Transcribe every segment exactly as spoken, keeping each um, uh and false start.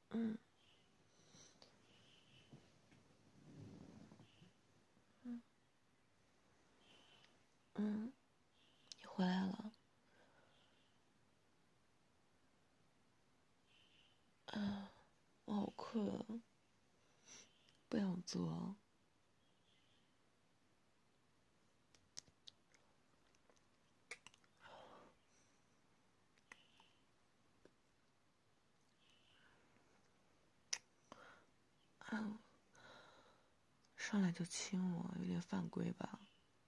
嗯嗯嗯，你回来了。啊，我好困，不想做。啊，上来就亲我，有点犯规吧？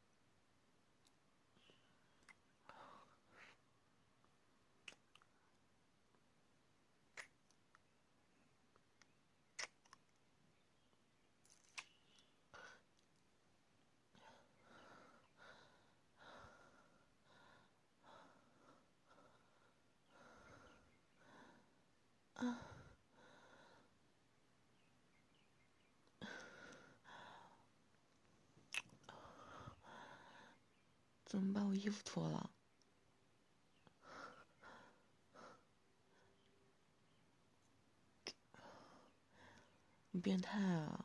啊，怎么把我衣服脱了？你变态啊！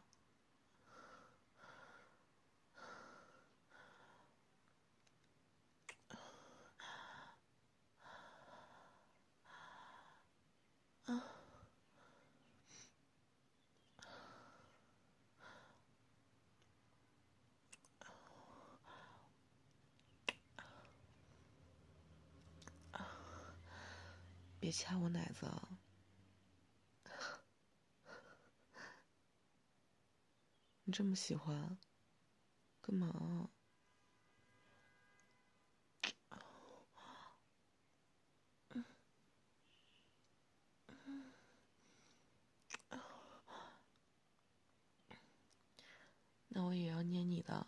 啊，别掐我奶子啊！你这么喜欢，干嘛啊？那我也要捏你的。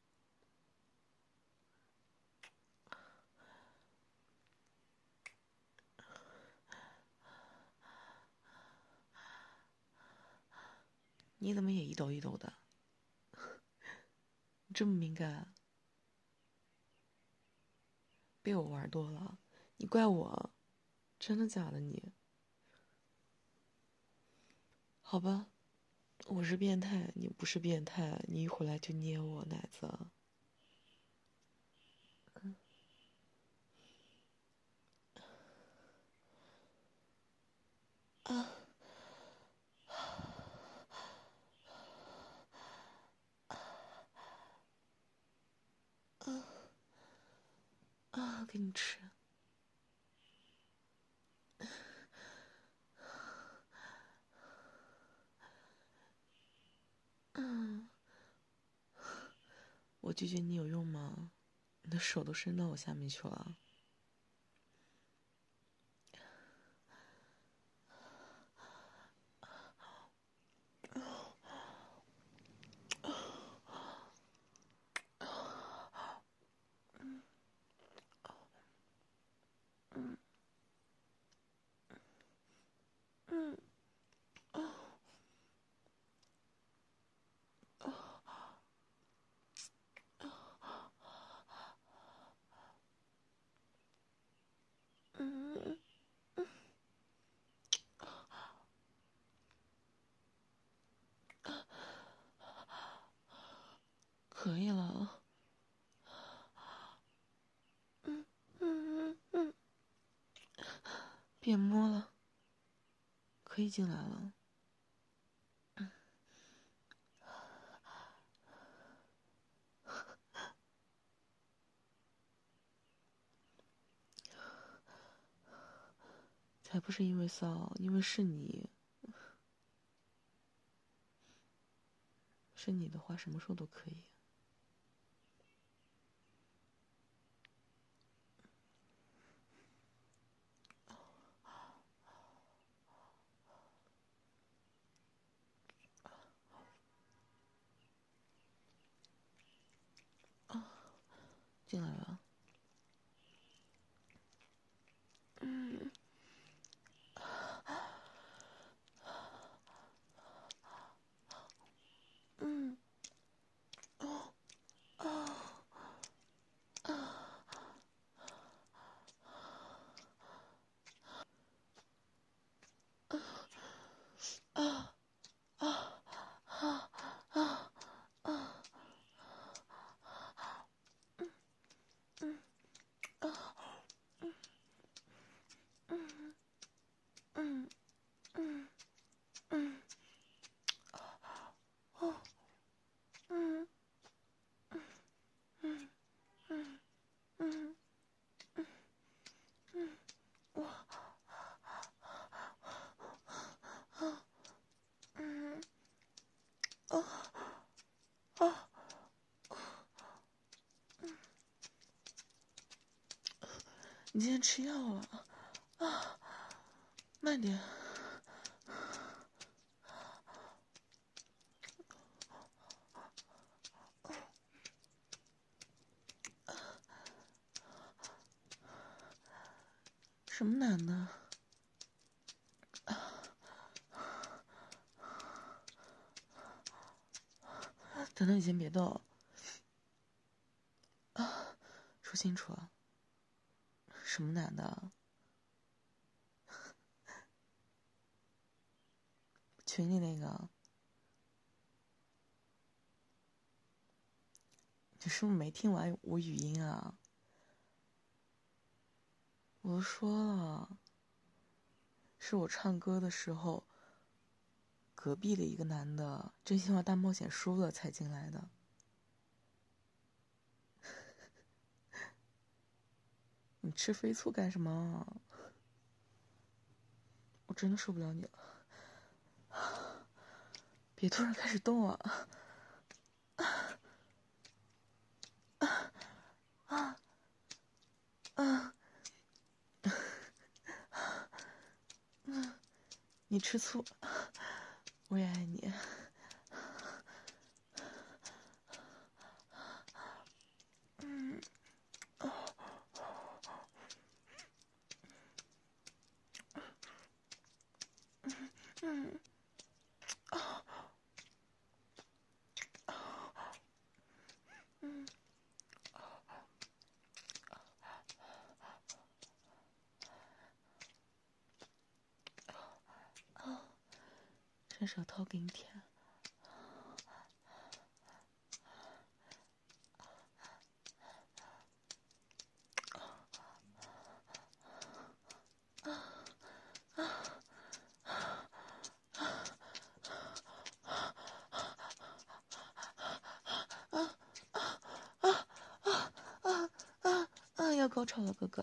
你怎么也一抖一抖的？你这么敏感？被我玩多了，你怪我？真的假的你？好吧，我是变态，你不是变态，你一回来就捏我奶子。啊啊啊！给你吃。嗯，我拒绝你有用吗？你的手都伸到我下面去了。嗯嗯嗯，可以了。嗯嗯嗯，别摸了，可以进来了。才不是因为骚，因为是你，是你的话，什么时候都可以。进来了。嗯嗯，哦哦啊嗯嗯嗯，哦，嗯嗯嗯嗯嗯嗯嗯，我，啊，嗯，哦哦，你今天吃药了啊？慢点。什么男的？等等，你先别动啊！说清楚啊！什么男的？群里那个？你是不是没听完我语音啊？我都说了，是我唱歌的时候，隔壁的一个男的真心话大冒险输了才进来的。你吃飞醋干什么？我真的受不了你了，别突然开始动啊！啊啊！嗯，你吃醋，我也爱你。嗯，哦，嗯，啊，嗯，啊，伸舌头给你舔。啊，要高潮了，哥哥！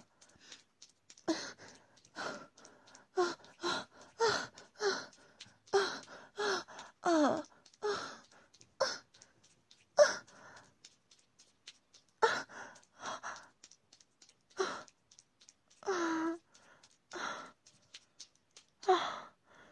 啊啊啊！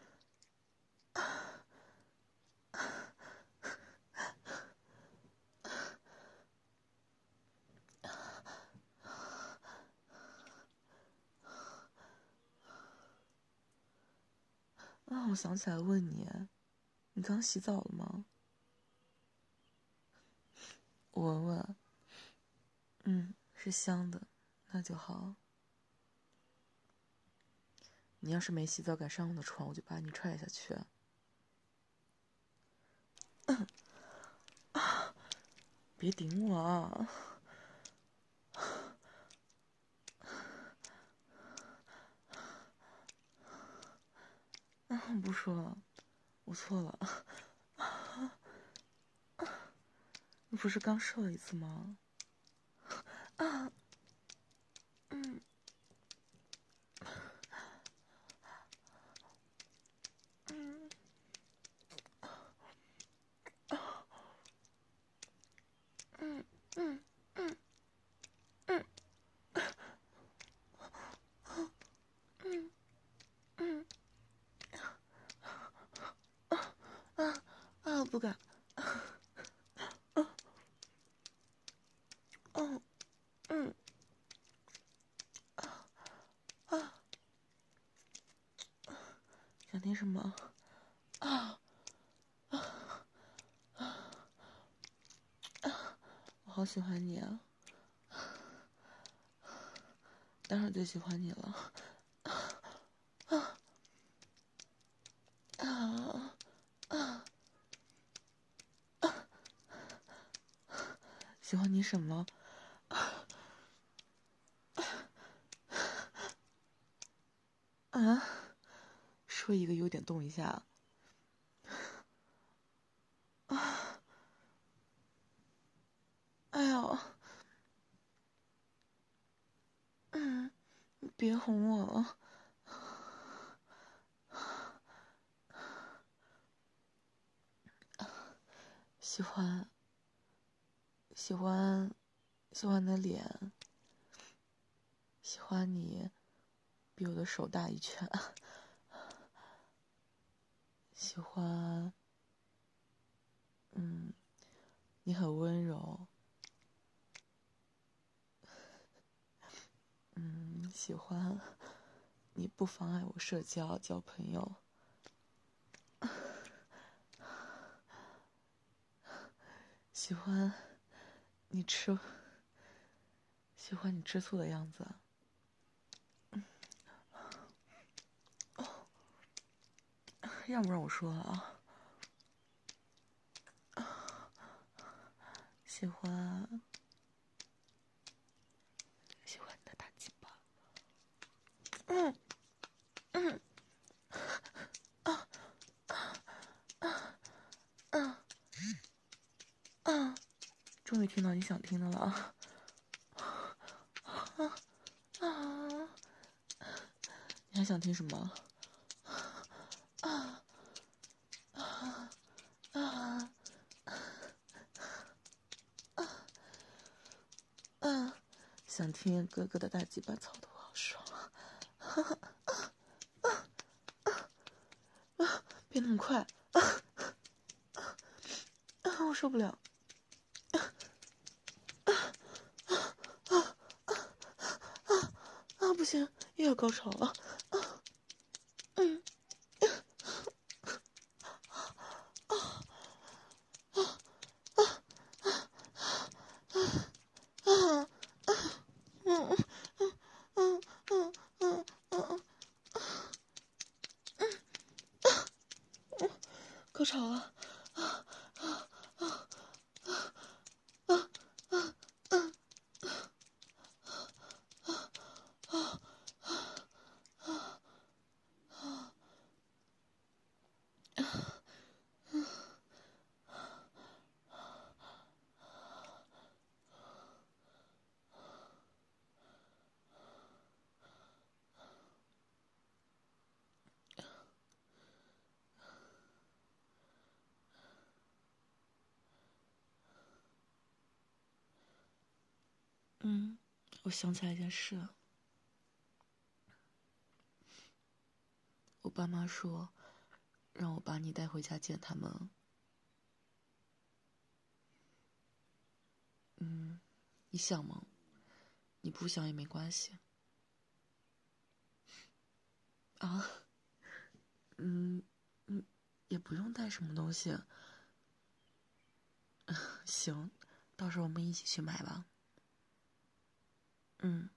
啊！我想起来问你，你刚洗澡了吗？我闻闻，嗯，是香的，那就好。你要是没洗澡敢上我的床，我就把你踹下去。啊！别顶我啊！啊，我不说了，我错了。你不是刚射了一次吗？啊，嗯，嗯，啊，嗯嗯嗯嗯嗯嗯，啊啊啊！不敢。啊，哦，嗯，啊啊！想听什么？啊啊啊！我好喜欢你啊！当然最喜欢你了。啊啊啊啊！喜欢你什么？啊！ 说一个优点动一下。啊！哎呦！嗯，别哄我了。喜欢，喜欢，喜欢你的脸，喜欢你比我的手大一圈，喜欢，嗯，你很温柔，嗯，喜欢你不妨碍我社交交朋友，喜欢你吃，喜欢你吃醋的样子。让不让我说啊？喜欢，喜欢你的大鸡巴。嗯嗯啊啊啊啊！终于听到你想听的了啊啊啊！你还想听什么？啊啊啊啊！想听哥哥的大鸡巴操的我好爽啊！啊！别那么快啊啊！我受不了！啊啊啊啊！不行，又要高潮了！啊嗯啊啊啊啊啊！嗯嗯嗯嗯嗯嗯嗯，高潮了！啊啊啊啊啊啊啊啊啊！嗯，我想起来一件事。我爸妈说，让我把你带回家见他们。嗯，你想吗？你不想也没关系。啊，嗯嗯，也不用带什么东西。行，到时候我们一起去买吧。嗯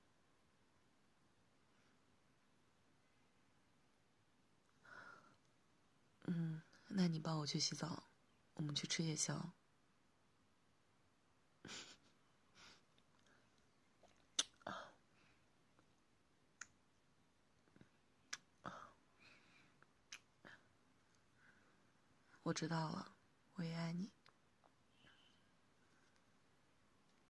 嗯，那你抱我去洗澡，我们去吃夜宵。我知道了，我也爱你。